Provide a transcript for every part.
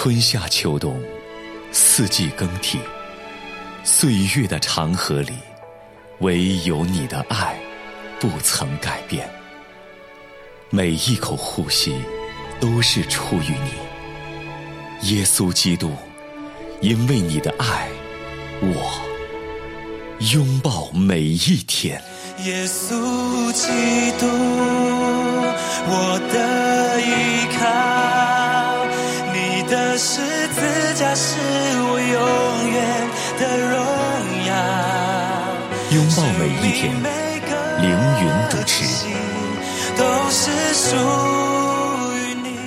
春夏秋冬，四季更替，岁月的长河里，唯有你的爱不曾改变。每一口呼吸都是出于你，耶稣基督，因为你的爱，我拥抱每一天。 耶稣基督，我的依靠，你的十字架是我永远的荣耀。 拥抱每一天，凌云主持， 都是属于你。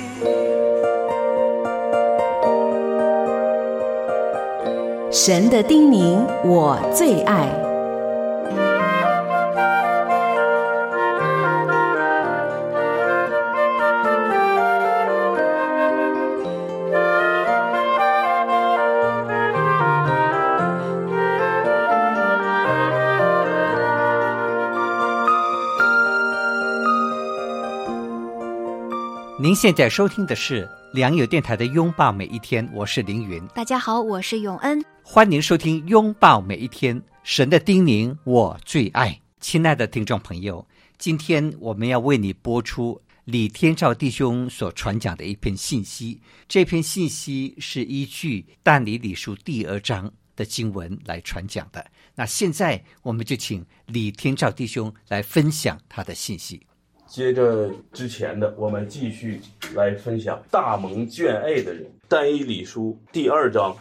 神的叮咛我最爱。 您现在收听的是良友电台的拥抱每一天，我是凌云。 大家好，我是永恩。 欢迎收听拥抱每一天，神的叮咛我最爱。亲爱的听众朋友，今天我们要为你播出李天照弟兄所传讲的一篇信息。这篇信息是依据但以理书第2章的经文来传讲的。那现在我们就请李天照弟兄来分享他的信息。 接着之前的，我们继续来分享大蒙眷爱的人。但以理书第2章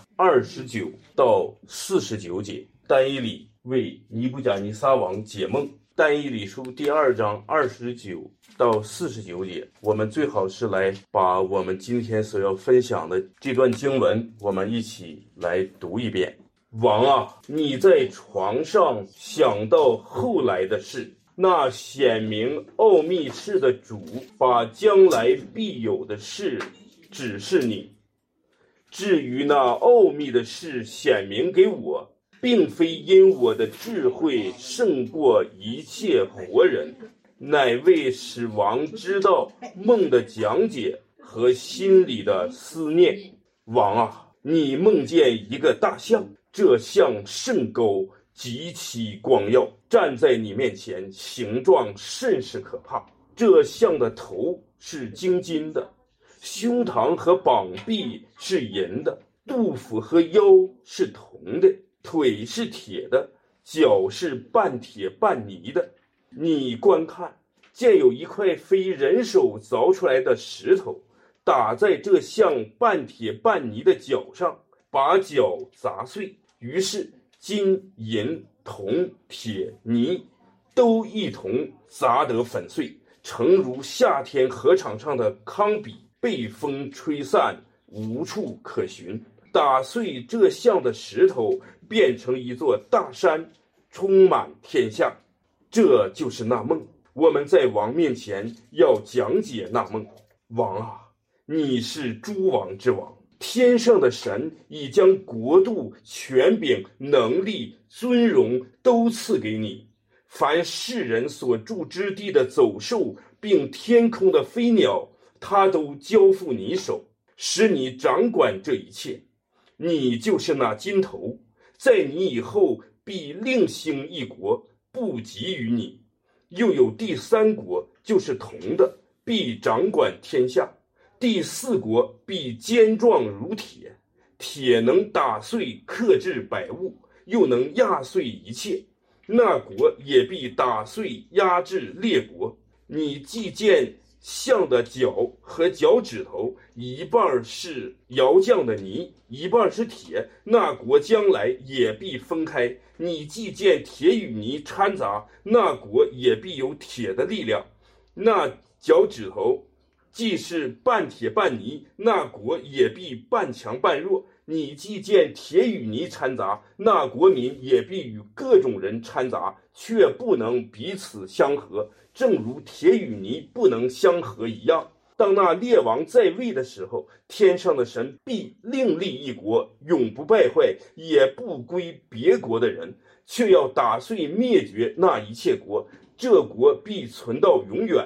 29到49节，但以理为尼布甲尼撒王解梦。但以理书第2章29到49节，我们最好是来把我们今天所要分享的这段经文，我们一起来读一遍。王啊，你在床上想到后来的事，那显明奥秘事的主把将来必有的事指示你。至于那奥秘的事显明给我，并非因我的智慧胜过一切活人，乃为使王知道梦的讲解和心里的思念。王啊，你梦见一个大象，这象甚高，极其光耀，站在你面前，形状甚是可怕。这象的头是精金的，胸膛和膀臂是银的，肚腹和腰是铜的，腿是铁的，脚是半铁半泥的。你观看，见有一块非人手凿出来的石头，打在这象半铁半泥的脚上，把脚砸碎。于是金银铜铁泥都一同砸得粉碎，诚如夏天河场上的糠秕，被风吹散，无处可寻。打碎这象的石头，变成一座大山，充满天下。这就是那梦。我们在王面前要讲解那梦。王啊，你是诸王之王，天上的神已将国度、权柄、能力、尊荣都赐给你。凡世人所住之地的走兽，并天空的飞鸟，他都交付你手，使你掌管这一切。你就是那金头，在你以后必另兴一国，不及于你。又有第3国，就是铜的，必掌管天下。第4国必坚壮如铁，铁能打碎克制百物，又能压碎一切。那国也必打碎压制列国。你既见象的脚和脚趾头，一半是窑匠的泥，一半是铁，那国将来也必分开。你既见铁与泥掺杂，那国也必有铁的力量。那脚趾头既是半铁半泥，那国也必半强半弱。你既见铁与泥掺杂，那国民也必与各种人掺杂，却不能彼此相合，正如铁与泥不能相合一样。当那列王在位的时候，天上的神必另立一国，永不败坏，也不归别国的人，却要打碎灭绝那一切国。这国必存到永远，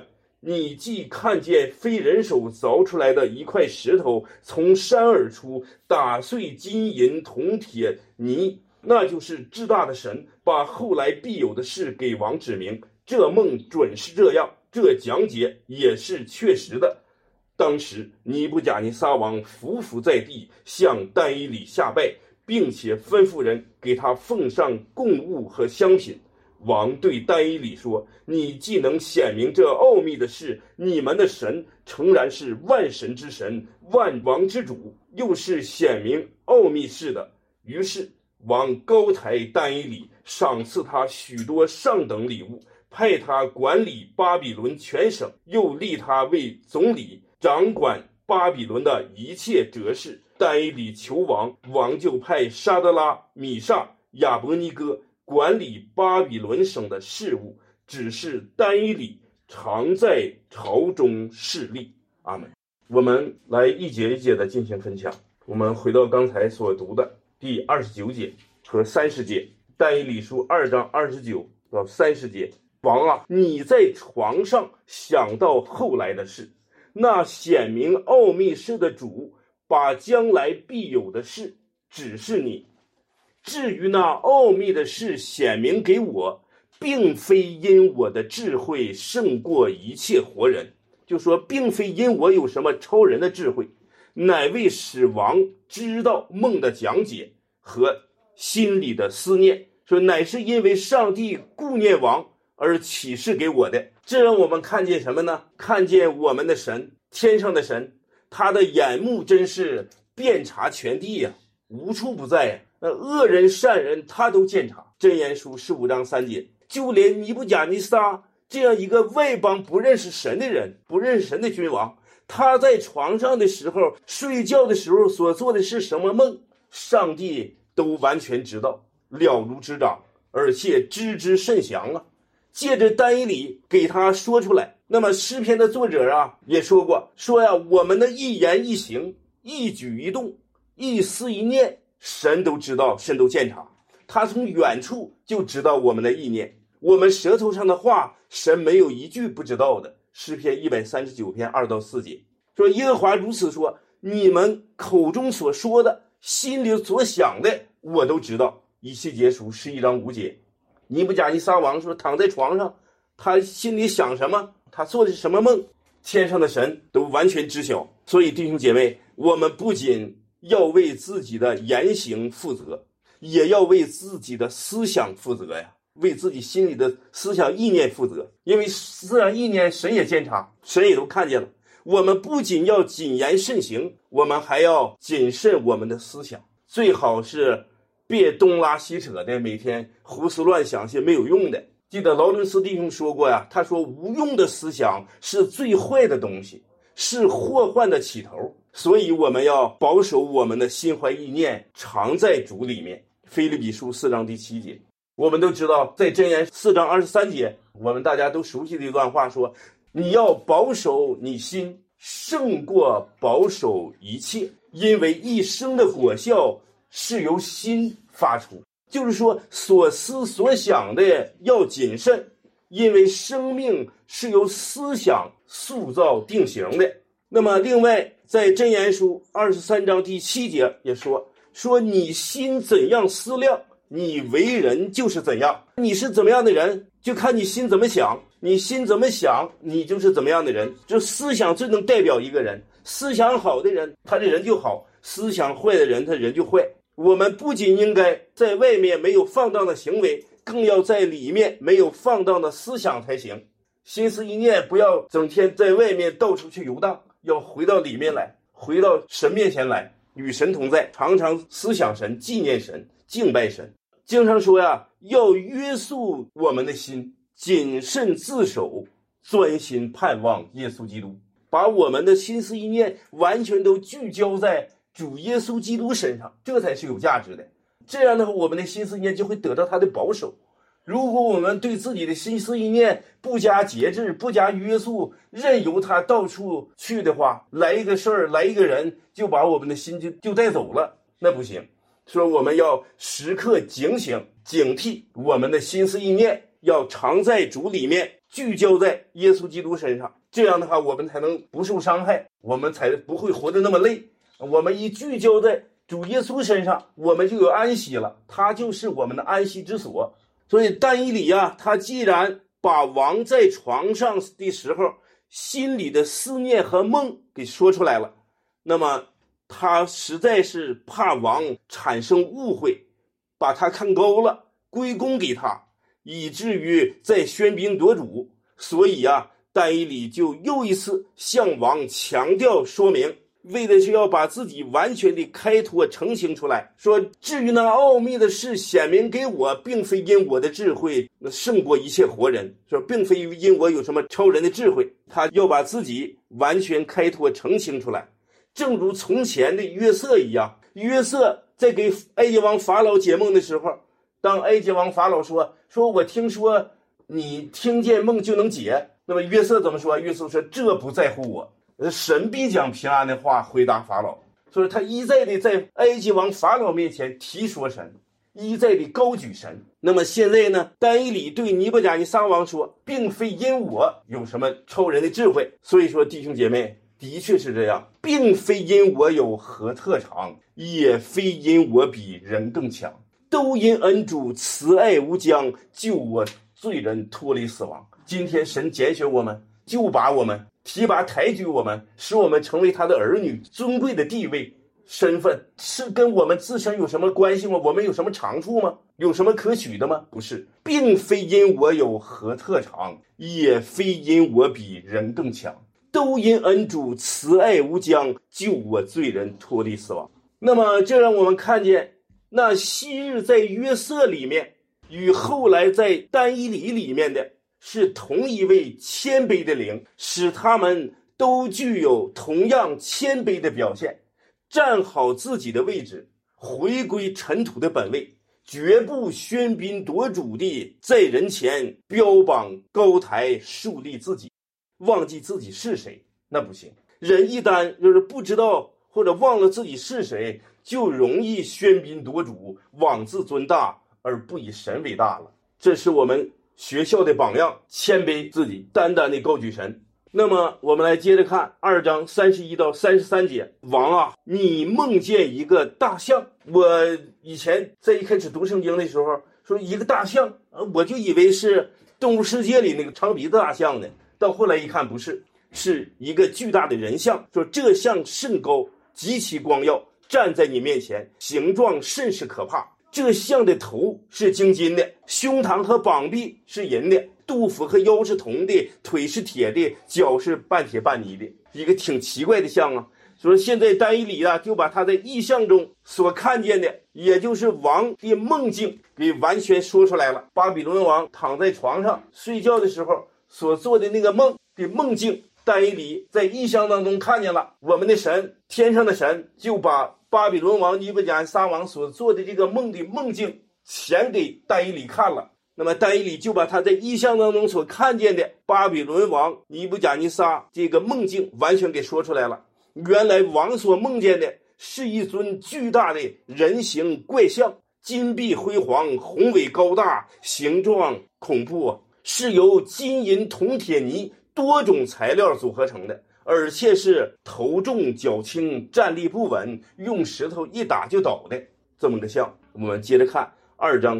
你既看见非人手凿出来的一块石头从山而出，打碎金银铜铁泥，那就是至大的神把后来必有的事给王指明。这梦准是这样，这讲解也是确实的。当时尼布甲尼撒王伏伏在地，向但以理下拜，并且吩咐人给他奉上供物和香品。王对但以理说，你既能显明这奥秘的事，你们的神诚然是万神之神，万王之主，又是显明奥秘事的。于是王高抬但以理，赏赐他许多上等礼物，派他管理巴比伦全省，又立他为总理，掌管巴比伦的一切哲事。但以理求王，王就派沙德拉、米煞、亚伯尼哥管理巴比伦省的事务，只是但以理常在朝中侍立。阿们。我们来一节一节的进行分享。我们回到刚才所读的第29节和30节，但以理书2章29到30节。王啊，你在床上想到后来的事，那显明奥秘事的主把将来必有的事指示你。至于那奥秘的事显明给我，并非因我的智慧胜过一切活人，就说并非因我有什么超人的智慧，乃为使王知道梦的讲解和心里的思念，说乃是因为上帝顾念王而启示给我的。这让我们看见什么呢？看见我们的神，天上的神，他的眼目真是遍察全地呀，无处不在呀。恶人善人他都鉴察。箴言书15章3节，就连尼布甲尼撒这样一个外邦不认识神的人，不认识神的君王，他在床上的时候，睡觉的时候所做的是什么梦，上帝都完全知道，了如指掌，而且知之甚详啊。借着但以理给他说出来。那么诗篇的作者啊也说过，说呀，我们的一言一行，一举一动，一思一念，神都知道，神都鉴察。他从远处就知道我们的意念，我们舌头上的话，神没有一句不知道的。诗篇139篇2到4节说，耶和华如此说，你们口中所说的，心里所想的，我都知道。以西结书11章5节，尼布甲尼撒王说，躺在床上，他心里想什么，他做的是什么梦，天上的神都完全知晓。所以弟兄姐妹，我们不仅要为自己的言行负责，也要为自己的思想负责呀，为自己心里的思想意念负责。因为思想意念神也监察，神也都看见了。我们不仅要谨言慎行，我们还要谨慎我们的思想，最好是别东拉西扯的，每天胡思乱想些没有用的。记得劳伦斯弟兄说过呀，他说无用的思想是最坏的东西，是祸患的起头。所以我们要保守我们的心怀意念，常在主里面。腓立比书4章第7节，我们都知道，在箴言4章23节，我们大家都熟悉的一段话说，你要保守你心，胜过保守一切，因为一生的果效是由心发出。就是说，所思所想的要谨慎，因为生命是由思想塑造定型的。那么另外在箴言书23章第7节也说你心怎样思量，你为人就是怎样。你是怎么样的人，就看你心怎么想，你心怎么想，你就是怎么样的人。就思想最能代表一个人，思想好的人他这人就好，思想坏的人他人就坏。我们不仅应该在外面没有放荡的行为，更要在里面没有放荡的思想才行。心思意念不要整天在外面到处去游荡，要回到里面来，回到神面前来，与神同在，常常思想神，纪念神，敬拜神。经常说呀，要约束我们的心，谨慎自守，专心盼望耶稣基督，把我们的心思意念完全都聚焦在主耶稣基督身上，这才是有价值的。这样的话，我们的心思意念就会得到他的保守。如果我们对自己的心思意念不加节制，不加约束，任由他到处去的话，来一个事儿，来一个人，就把我们的心就带走了，那不行。说我们要时刻警醒警惕我们的心思意念，要常在主里面， 聚焦在耶稣基督身上，这样的话我们才能不受伤害，我们才不会活得那么累。我们一聚焦在主耶稣身上，我们就有安息了，他就是我们的安息之所。所以但以理啊，他既然把王在床上的时候心里的思念和梦给说出来了，那么他实在是怕王产生误会，把他看高了，归功给他，以至于在喧宾夺主。所以啊，但以理就又一次向王强调说明，为的是要把自己完全的开脱澄清出来，说至于那奥秘的事显明给我，并非因我的智慧胜过一切活人，说并非因我有什么超人的智慧，他要把自己完全开脱澄清出来。正如从前的约瑟一样，约瑟在给埃及王法老解梦的时候，当埃及王法老说我听说你听见梦就能解，那么约瑟怎么说？约瑟说这不在乎我，神必将平安的话回答法老。所以他一再的在埃及王法老面前提说神，一再的高举神。那么现在呢，但以理对尼布甲尼撒王说，并非因我有什么超人的智慧。所以说弟兄姐妹，的确是这样，并非因我有何特长，也非因我比人更强，都因恩主慈爱无疆，救我罪人脱离死亡。今天神拣选我们，就把我们提拔抬举我们，使我们成为他的儿女，尊贵的地位身份是跟我们自身有什么关系吗？我们有什么长处吗？有什么可取的吗？不是，并非因我有何特长，也非因我比人更强，都因恩主慈爱无疆，救我罪人脱离死亡。那么这让我们看见，那昔日在约瑟里面与后来在但以理里面的是同一位谦卑的灵，使他们都具有同样谦卑的表现，站好自己的位置，回归尘土的本位，绝不喧宾夺主地在人前标榜高抬树立自己，忘记自己是谁，那不行。人一旦就是不知道或者忘了自己是谁，就容易喧宾夺主，妄自尊大而不以神为大了。这是我们学校的榜样，谦卑自己，单单的高举神。那么我们来接着看2章31到33节。王啊，你梦见一个大象。我以前在一开始读圣经的时候说一个大象，我就以为是动物世界里那个长鼻子大象呢，到后来一看不是，是一个巨大的人像。说这象甚高，极其光耀，站在你面前，形状甚是可怕。这象的头是精金的，胸膛和膀臂是银的，肚腹和腰是铜的，腿是铁的，脚是半铁半泥的，一个挺奇怪的象啊。所以现在但以理啊，就把他在异象中所看见的，也就是王的梦境给完全说出来了。巴比伦王躺在床上睡觉的时候所做的那个梦的梦境，但以理在异象当中看见了。我们的神，天上的神，就把巴比伦王尼布甲尼撒王所做的这个梦的梦境显给但以理看了。那么但以理就把他在异象当中所看见的巴比伦王尼布甲尼撒这个梦境完全给说出来了。原来王所梦见的是一尊巨大的人形怪象，金碧辉煌，宏伟高大，形状恐怖，是由金银铜铁泥多种材料组合成的，而且是头重脚轻，站立不稳，用石头一打就倒的这么个像。我们接着看2章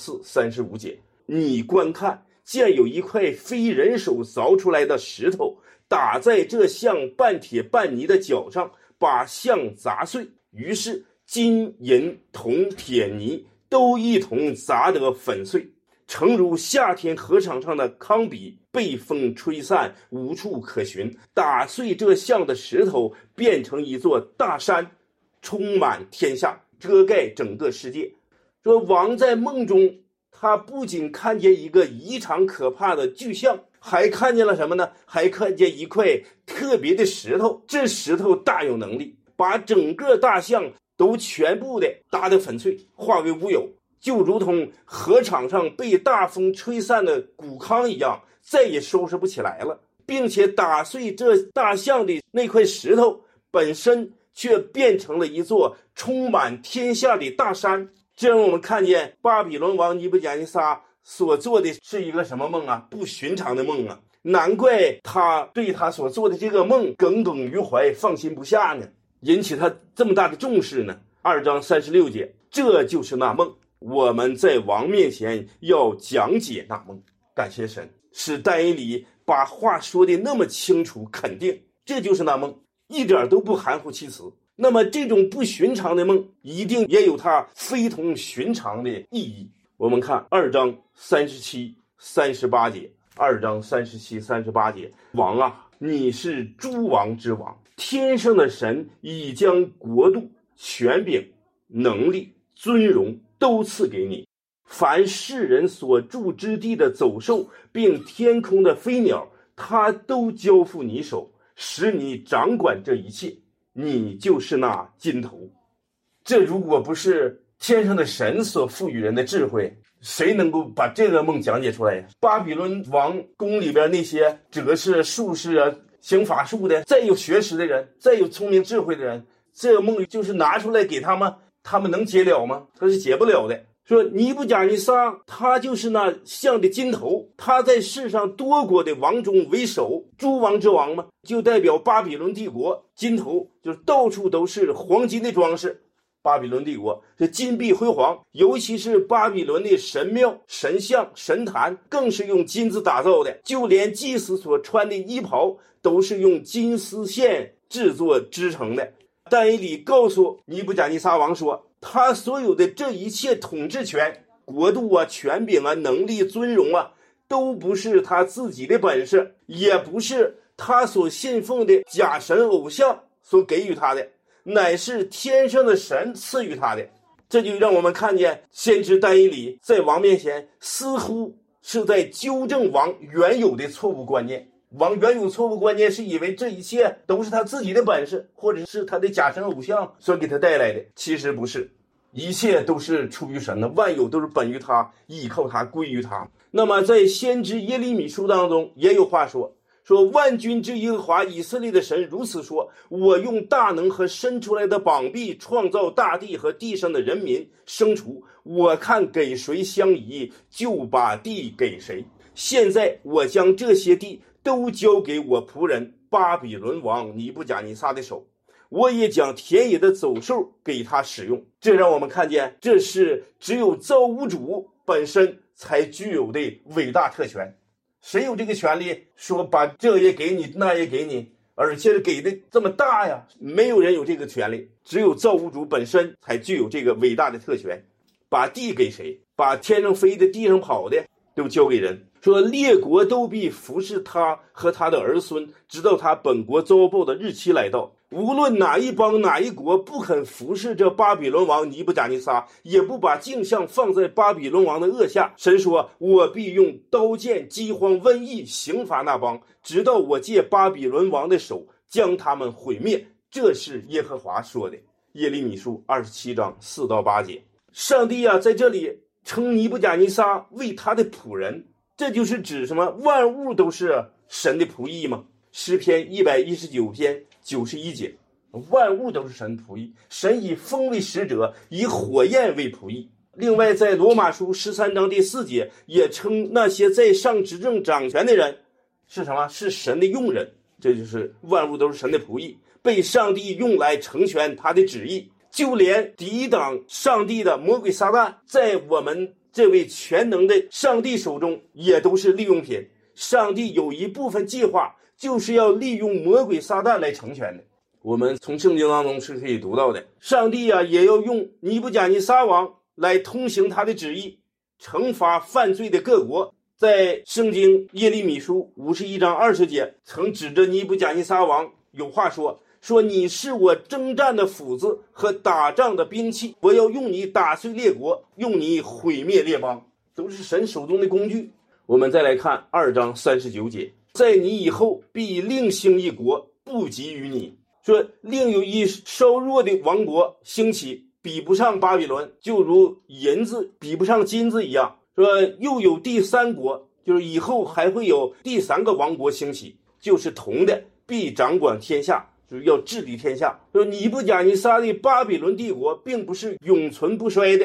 34、35节。你观看，见有一块非人手凿出来的石头，打在这像半铁半泥的脚上，把像砸碎。于是金银铜铁泥都一同砸得粉碎，诚如夏天河场上的糠秕，被风吹散，无处可寻。打碎这像的石头，变成一座大山，充满天下，遮盖整个世界。说王在梦中，他不仅看见一个异常可怕的巨象，还看见了什么呢？还看见一块特别的石头。这石头大有能力，把整个大象都全部的打得粉碎，化为乌有，就如同河场上被大风吹散的谷糠一样，再也收拾不起来了。并且打碎这大象的那块石头本身却变成了一座充满天下的大山。这让我们看见巴比伦王尼布甲尼撒所做的是一个什么梦啊？不寻常的梦啊！难怪他对他所做的这个梦耿耿于怀，放心不下呢，引起他这么大的重视呢。2章36节，这就是那梦，我们在王面前要讲解那梦。感谢神，使但以理把话说的那么清楚肯定，这就是那梦，一点都不含糊其辞。那么这种不寻常的梦一定也有它非同寻常的意义。我们看2章37、38节，2章37、38节，王啊，你是诸王之王，天上的神已将国度、权柄、能力、尊荣都赐给你，凡世人所住之地的走兽，并天空的飞鸟，他都交付你手，使你掌管这一切，你就是那金头。这如果不是天上的神所赋予人的智慧，谁能够把这个梦讲解出来呀？巴比伦王宫里边那些哲士、术士啊，行法术的，再有学识的人，再有聪明智慧的人，这个梦就是拿出来给他们，他们能解了吗？他是解不了的。说尼布甲尼撒他就是那像的金头，他在世上多国的王中为首，诸王之王嘛，就代表巴比伦帝国。金头就是到处都是黄金的装饰，巴比伦帝国是金碧辉煌，尤其是巴比伦的神庙、神像、神坛更是用金子打造的，就连祭司所穿的衣袍都是用金丝线制作织成的。但以理告诉尼布甲尼撒王说，他所有的这一切统治权、国度啊、权柄啊、能力、尊荣啊，都不是他自己的本事，也不是他所信奉的假神偶像所给予他的，乃是天上的神赐予他的。这就让我们看见先知但以理在王面前似乎是在纠正王原有的错误观念。王原有错误观念是以为这一切都是他自己的本事，或者是他的假神偶像所给他带来的，其实不是，一切都是出于神的，万有都是本于他，依靠他，归于他。那么在先知耶利米书当中也有话说万军之耶和华以色列的神如此说，我用大能和伸出来的膀臂创造大地和地上的人民牲畜，我看给谁相宜，就把地给谁。现在我将这些地都交给我仆人巴比伦王尼布甲尼撒的手，我也将田野的走兽给他使用。这让我们看见，这是只有造物主本身才具有的伟大特权。谁有这个权利说把这也给你，那也给你，而且给的这么大呀？没有人有这个权利，只有造物主本身才具有这个伟大的特权。把地给谁？把天上飞的、地上跑的都交给人。说列国都必服侍他和他的儿孙，直到他本国遭报的日期来到。无论哪一邦哪一国不肯服侍这巴比伦王尼布甲尼撒，也不把镜像放在巴比伦王的腭下，神说，我必用刀剑、饥荒、瘟疫刑罚那邦，直到我借巴比伦王的手将他们毁灭。这是耶和华说的。耶利米书27章4到8节。上帝啊，在这里称尼布甲尼撒为他的仆人，这就是指什么？万物都是神的仆役吗？诗篇119篇91节，万物都是神仆役，神以风为使者，以火焰为仆役。另外在罗马书13章第4节也称那些在上执政掌权的人是什么？是神的用人。这就是万物都是神的仆役，被上帝用来成全他的旨意。就连抵挡上帝的魔鬼撒旦，在我们这位全能的上帝手中也都是利用品。上帝有一部分计划就是要利用魔鬼撒旦来成全的。我们从圣经当中是可以读到的，上帝啊也要用尼布甲尼撒王来通行他的旨意，惩罚犯罪的各国。在圣经耶利米书51章20节曾指着尼布甲尼撒王有话说你是我征战的斧子和打仗的兵器，我要用你打碎列国，用你毁灭列邦，都是神手中的工具。我们再来看2章39节，在你以后必另兴一国，不及于你。说另有一稍弱的王国兴起，比不上巴比伦，就如银子比不上金子一样。说又有第三国，就是以后还会有第三个王国兴起，就是铜的，必掌管天下，就是要治理天下。说尼布甲尼撒的巴比伦帝国并不是永存不衰的，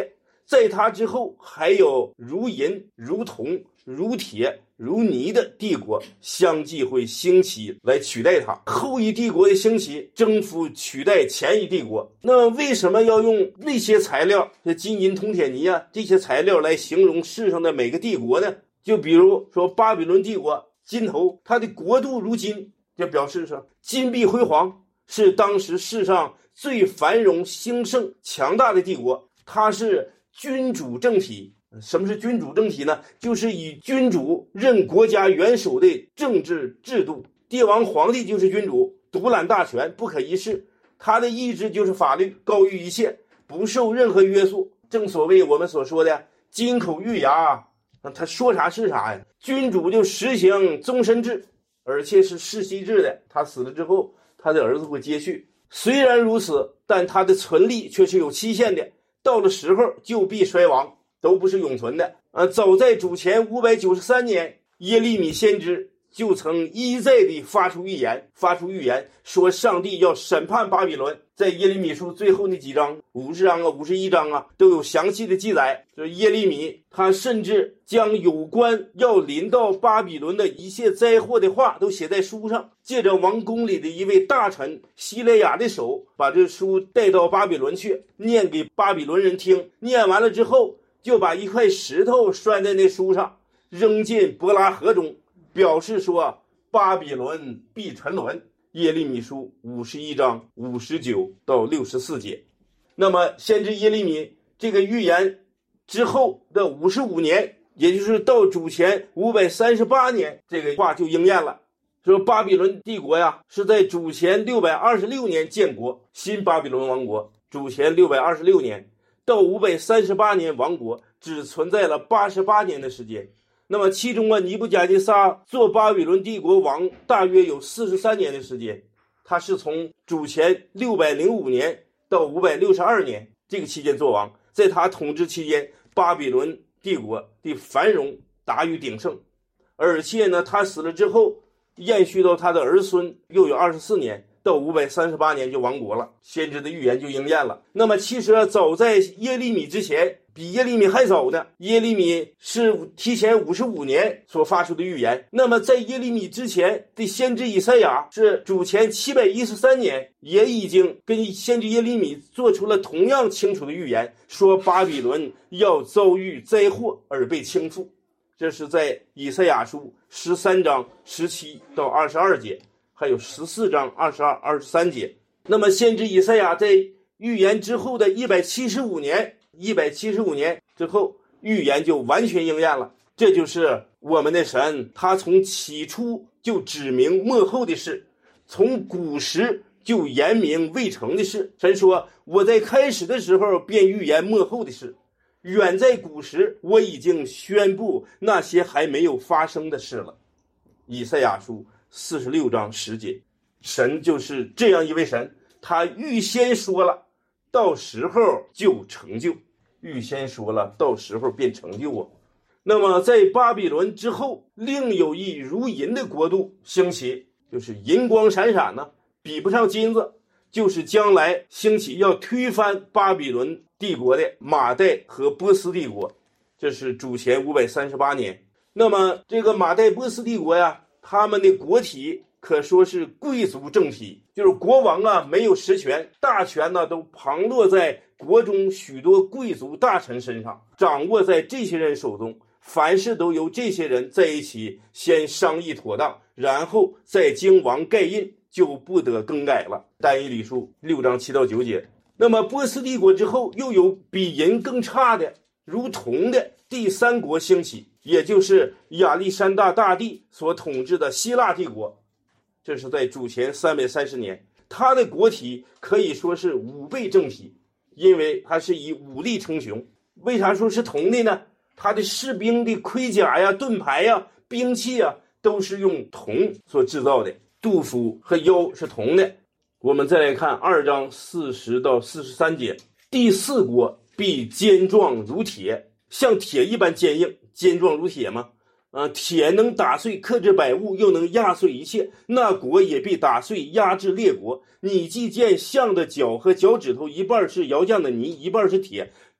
在他之后还有如银、如铜、如铁、如泥的帝国相继会兴起来取代它。后一帝国的兴起征服取代前一帝国，那为什么要用那些材料，金银铜铁泥啊这些材料来形容世上的每个帝国呢？就比如说巴比伦帝国金头，它的国度如金，就表示说金碧辉煌，是当时世上最繁荣兴盛强大的帝国。它是君主政体。什么是君主政体呢？就是以君主任国家元首的政治制度。帝王皇帝就是君主，独揽大权，不可一世，他的意志就是法律，高于一切，不受任何约束。正所谓我们所说的金口玉牙，他说啥是啥呀。君主就实行终身制，而且是世袭制的，他死了之后他的儿子会接续。虽然如此，但他的存立却是有期限的，到了时候就必衰亡，都不是永存的。早在主前593年，耶利米先知就曾一再地发出预言，说上帝要审判巴比伦。在耶利米书最后那几章，50章啊、51章啊，都有详细的记载。就是耶利米他甚至将有关要临到巴比伦的一切灾祸的话都写在书上，借着王宫里的一位大臣希勒雅的手，把这书带到巴比伦去，念给巴比伦人听。念完了之后，就把一块石头拴在那书上，扔进伯拉河中，表示说巴比伦必沉沦。耶利米书51章59到64节。那么先知耶利米这个预言之后的55年，也就是到主前538年，这个话就应验了，说巴比伦帝国呀是在主前626年建国，新巴比伦王国主前626年到538年亡国，只存在了88年的时间。那么其中尼布甲尼撒做巴比伦帝国王大约有43年的时间，他是从主前605年到562年这个期间做王。在他统治期间，巴比伦帝国的繁荣达于鼎盛，而且呢他死了之后延续到他的儿孙又有24年，到538年就亡国了，先知的预言就应验了。那么其实早在耶利米之前，比耶利米还早呢，耶利米是提前55年所发出的预言。那么在耶利米之前的先知以赛亚是主前713年，也已经跟先知耶利米做出了同样清楚的预言，说巴比伦要遭遇灾祸而被倾覆。这是在以赛亚书13章17到22节，还有14章22、23节。那么先知以赛亚在预言之后的175年之后，预言就完全应验了。这就是我们的神，他从起初就指明末后的事，从古时就言明未成的事。神说，我在开始的时候便预言末后的事，远在古时我已经宣布那些还没有发生的事了。以赛亚书46章10节。神就是这样一位神，他预先说了，到时候就成就，预先说了，到时候便成就啊。那么在巴比伦之后，另有一如银的国度兴起，就是银光闪闪呢，比不上金子，就是将来兴起要推翻巴比伦帝国的马代和波斯帝国，这是主前538年。那么这个马代波斯帝国呀，他们的国体可说是贵族政体，就是国王啊没有实权，大权呢都旁落在国中许多贵族大臣身上，掌握在这些人手中，凡事都由这些人在一起先商议妥当，然后再经王盖印，就不得更改了。但以理书6章7到9节。那么波斯帝国之后，又有比银更差的如铜的第三国兴起，也就是亚历山大大帝所统治的希腊帝国，这是在主前330年。他的国体可以说是5倍政体，因为他是以武力称雄。为啥说是铜的呢？他的士兵的盔甲呀、盾牌呀、兵器呀，都是用铜所制造的，肚腹和腰是铜的。我们再来看2章40到43节。第四国必坚壮如铁，像铁一般坚硬，坚壮如铁吗？铁能打碎克制百物，又能压碎一切，那国也必打碎压制列国。你既见象的脚和脚趾头，一半是窑匠的泥，一半是铁，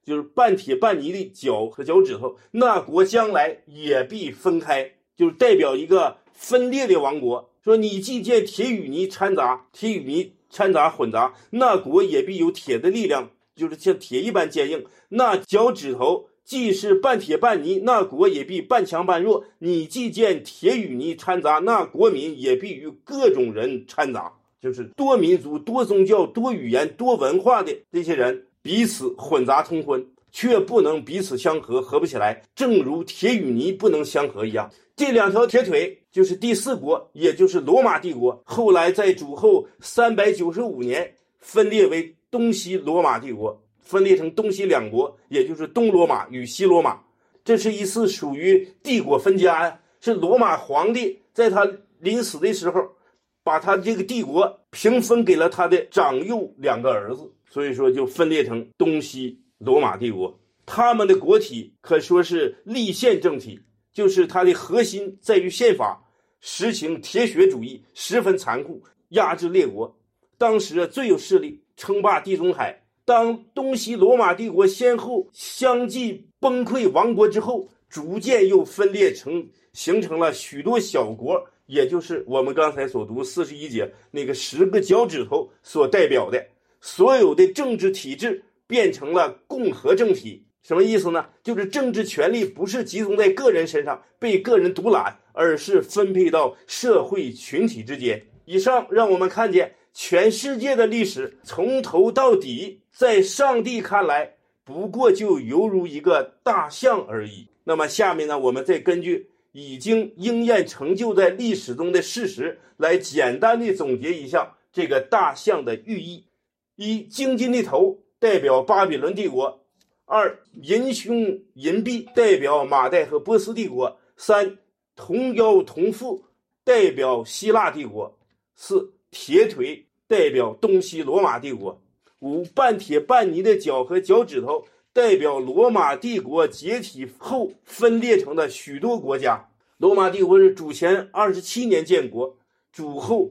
就是半铁半泥的脚和脚趾头，那国将来也必分开，就是代表一个分裂的王国。说你既见铁与泥掺杂混杂，那国也必有铁的力量，就是像铁一般坚硬。那脚趾头既是半铁半泥，那国也必半强半弱。你既见铁与泥掺杂，那国民也必与各种人掺杂，就是多民族、多宗教、多语言、多文化的这些人彼此混杂通婚，却不能彼此相合，合不起来，正如铁与泥不能相合一样。这两条铁腿就是第四国，也就是罗马帝国，后来在主后395年分裂为东西罗马帝国，分裂成东西两国，也就是东罗马与西罗马。这是一次属于帝国分家呀，是罗马皇帝在他临死的时候把他这个帝国平分给了他的长幼两个儿子，所以说就分裂成东西罗马帝国。他们的国体可说是立宪政体，就是它的核心在于宪法，实行铁血主义，十分残酷，压制列国。当时最有势力，称霸地中海。当东西罗马帝国先后相继崩溃亡国之后，逐渐又分裂形成了许多小国，也就是我们刚才所读41节那个10个脚趾头所代表的。所有的政治体制变成了共和政体。什么意思呢？就是政治权力不是集中在个人身上，被个人独揽，而是分配到社会群体之间。以上让我们看见全世界的历史从头到底，在上帝看来不过就犹如一个大象而已。那么下面呢，我们再根据已经应验成就在历史中的事实，来简单的总结一下这个大象的寓意。一、金金的头代表巴比伦帝国；二、银胸银臂代表马代和波斯帝国；三、铜腰铜腹代表希腊帝国；四、铁腿代表东西罗马帝国；五、半铁半泥的脚和脚趾头代表罗马帝国解体后分裂成的许多国家。罗马帝国是主前27年建国，主后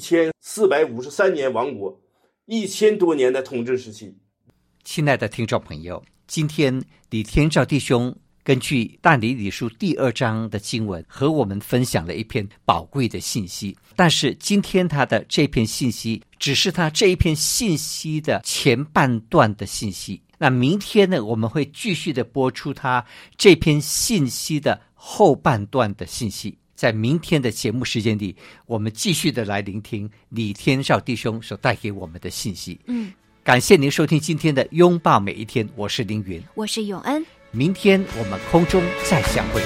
1453年亡国，1000多年的统治时期。 亲爱的听众朋友，今天李天照弟兄根据但以理书第2章的经文和我们分享了一篇宝贵的信息，但是今天他的这篇信息只是他这一篇信息的前半段的信息。那明天呢，我们会继续的播出他这篇信息的后半段的信息。在明天的节目时间里，我们继续的来聆听李天照弟兄所带给我们的信息。感谢您收听今天的拥抱每一天，我是凌云， 我是永恩， 明天我们空中再相会。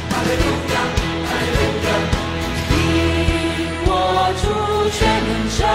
全能神